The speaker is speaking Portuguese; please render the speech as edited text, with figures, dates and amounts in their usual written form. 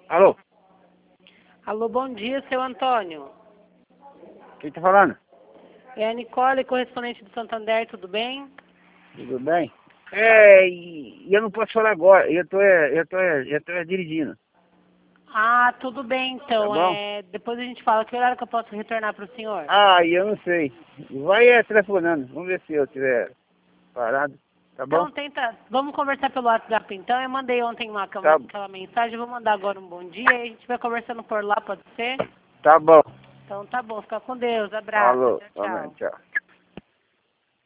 Alô? Alô, bom dia, seu Antônio. Quem tá falando? É a Nicole, correspondente do Santander, tudo bem? Tudo bem? E eu não posso falar agora, eu tô dirigindo. Ah, tudo bem, então. Tá bom? Depois a gente fala. Que horário que eu posso retornar para o senhor? Ah, eu não sei. Vai telefonando, vamos ver se eu estiver parado, tá bom? Então, tenta. Vamos conversar pelo WhatsApp, então. Eu mandei ontem Tá, aquela mensagem. Eu vou mandar agora um bom dia. E a gente vai conversando por lá, pode ser? tá bom. Então, tá bom. Fica com Deus. Abraço. Falou, Tchau, amém, tchau. tchau.